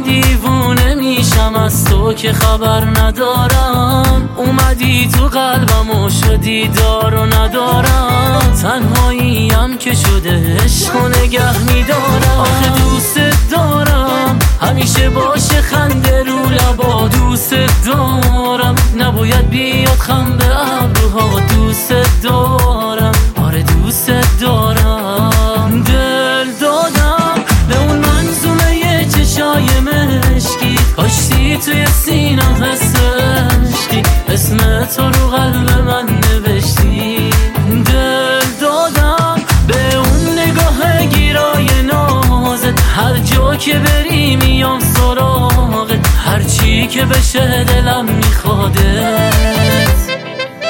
دیوونه میشم از تو که خبر ندارم. اومدی تو قلبم و شدی دار و ندارم. تنهاییم که شده عشق و نگه میدارم. آخه دوست دارم همیشه باشه خنده رو لبا. دوست دارم نباید بیاد خم به ابروها. دوست دارم آره دوست دارم. دل دادم به اون منظومه چشای مشکی. کاشتی توی سینم حس عشقی. اسم تو رو قلب من نوشتی. دل دادم به اون نگاه گیرای نازت. هر جا که بری میام سراغت. هر چی که بشه دلم میخوادت.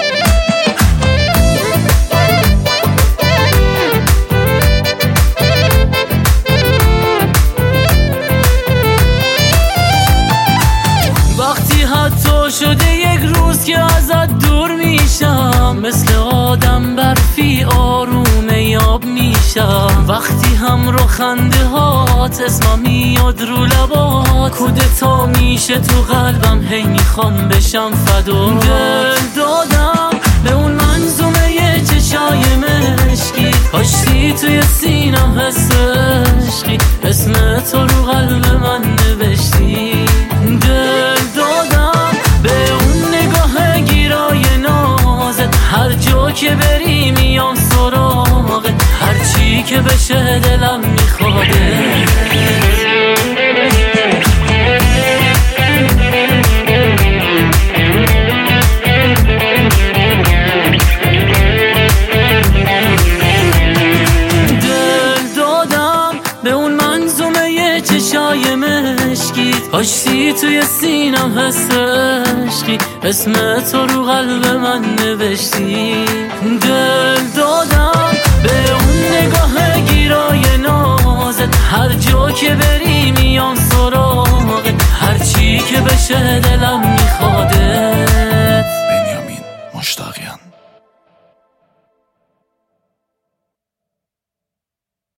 شده یک روز که ازت دور میشم. مثل آدم برفی آروم یاب میشم. وقتی هم رو خنده هات اسمم میاد رو لبات. کودتا میشه تو قلبم هی میخوام بشم فدا. دل دادم به اون منظومه چشای مشکی. کاشتی توی سینم حس عشقی. اسم تو رو قلب من نوشتی. دل دادم به اون نگاه گیرای نازت. هر جا که بری میام سراغت. هر چی که بشه دلم میخواده. چشای مشکیت کاشتی توی سینم حس عشقی. اسم تو رو قلب من نوشتی. دل دادم به اون نگاه گیرای نازت. هر جا که بری میام سراغت. هر چی که بشه